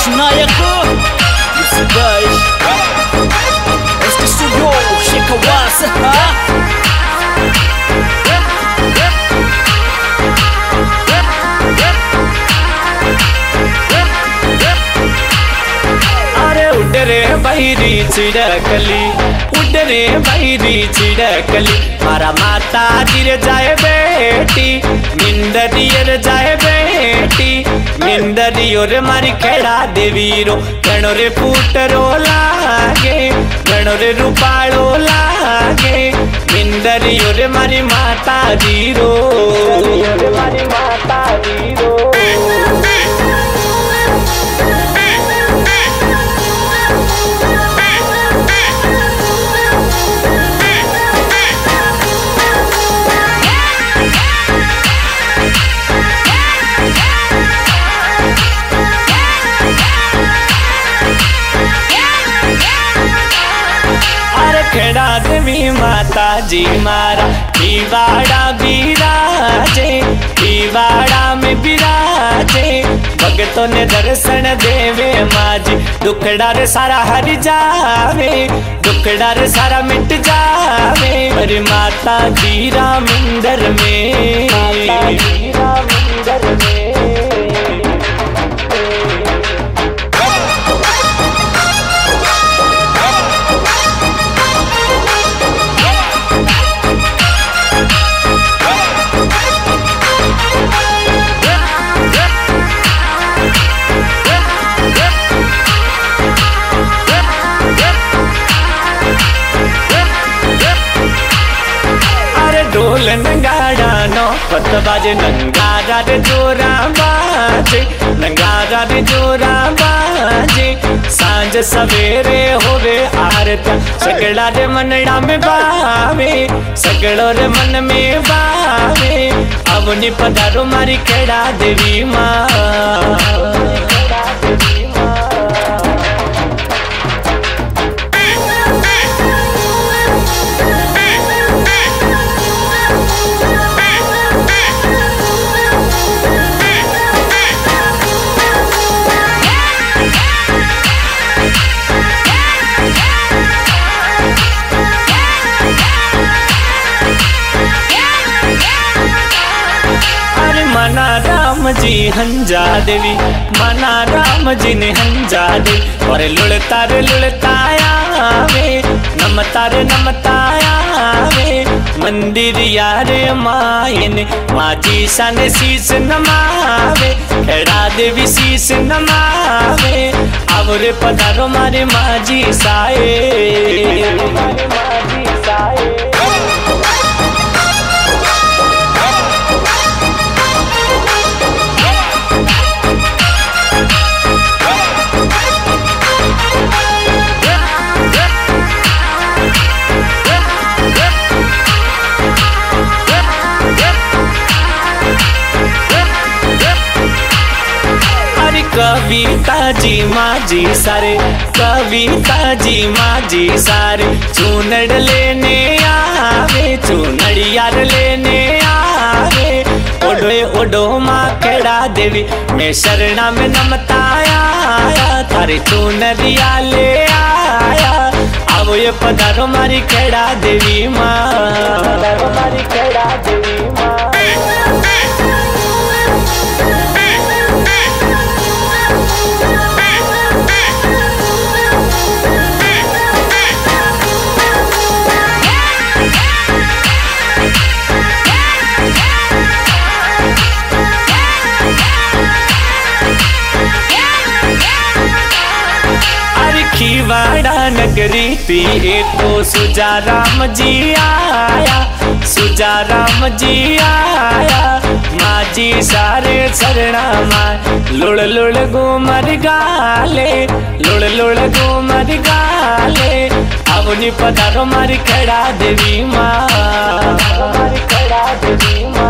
Najaku Zbajš Este studio Shekawasa अरे उड़ रे बहिरी चिड़कली उड़ रे बहिरी चिड़कली मारा माता गिर जाए बेटी निंदरियर जाए बेटी निंदरियोर मारी खेड़ा देवीरो गणो रे फूटरो लागे गणो रे रूपालो लागे निंदरियोर मारी माता जीरो मारी माता जीरो खेड़ा देवी माता जी मारा दीवाड़ा बिराजे दीवाड़ा में बिराजे भगतों ने दर्शन देवे माजी दुखड़ा रे सारा हर जावे दुखड़ा रे सारा मिट जावे अरे माता जी राम मंदिर में माता जी राम मंदिर में ढोल नंगारा नो पत बाजे नंगारा रे जोरा बाजे नंगारा रे जोरा बाजे सांझ सवेरे होवे आरत्या सगड़ा रे मनड़ा में बावे सगड़ो रे मन में बावे अवनी पधारो मारी खेड़ा देवी माँ मना राम जी हंजा देवी मना राम जी ने हंजा दे और लुड़ता रे लुड़ताया वे नमता रे नमताया वे मंदिर यारे मायन माजी सन शीस नमावे खेड़ा देवी शीस नमावे आवरे पधारो मारे माजी साए माजी साए कविता जी माजी सारे कविता जी माजी सारे चूनड़ लेने आवे चूनड़ियार लेने आवे ओडोए ओडो माँ खेड़ा देवी मैं शरणा में नमताया थारे चूनरिया ले आया आवो ये पधारो मारी खेड़ा देवी माँ पधारो मारी खेड़ा देवी माँ खीवाड़ा नगरी पिए तो सुजा राम जी आया सुजा राम जी आया माजी सारे शरणा मार लुड़ लुड़ घूमर गाले लुड़ लुड़ घूमर गाले अवनी पधारो मारी खेड़ा देवी माँ मारी खेड़ा देवी माँ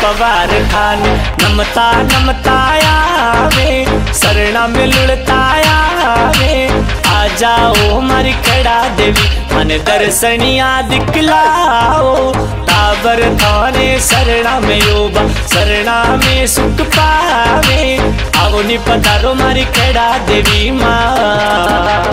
पवार खान नमता नमता आवे शरणा में लुड़ता आवे आ जाओ मारी खड़ा देवी मन दर्शनिया दिखलाओ ताबर थाने शरणा में योबा शरणा में सुख पावे आओ नि पधारो मारी खड़ा देवी माँ।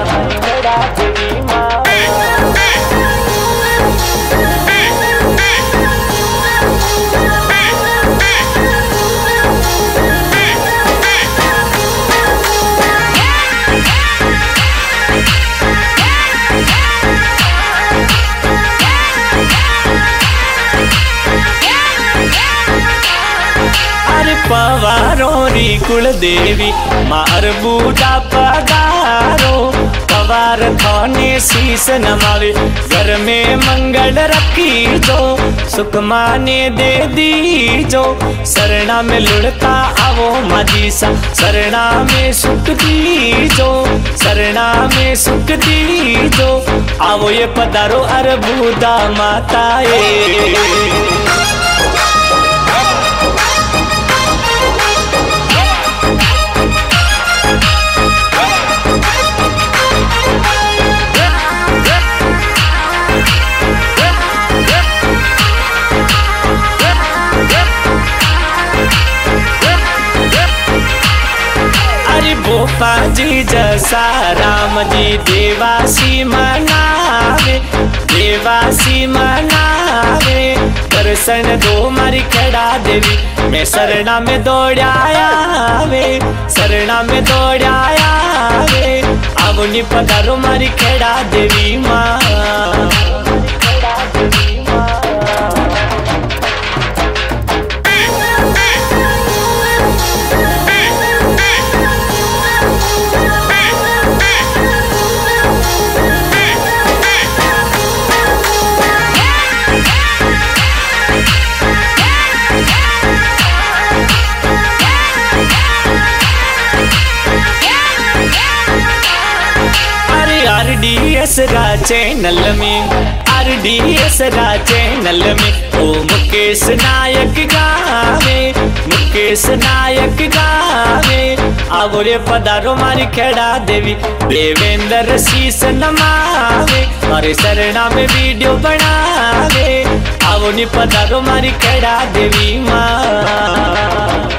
पवारो री कुल देवी मार बूढ़ा पधारो पवार थाने शीस नमावे घर में मंगल रखी जो सुख माने दे दी जो शरणा में लुड़ता आवो मदीसा शरणा में सुख दी जो शरणा में सुख दी जो आवो ये पधारो अरबूदा माताए। गोपा जी जसा राम जी देवासी मनावे देवासी मनावे दर्शन दो मारी खड़ा देवी मैं शरणा में दौड़ाया वे शरणा में दौड़ाया वे अब नि पधारो मारी खड़ा देवी माँ। RDS रा चैनल में RDS रा चैनल में ओ मुकेश नायक गावे मुकेश नायक गावे आवो रे पधारो मारी खड़ा देवी देवेंद्र शीस नमावे मारे शरणा में वीडियो बनावे आवो नि पधारो मारी खड़ा देवी माँ।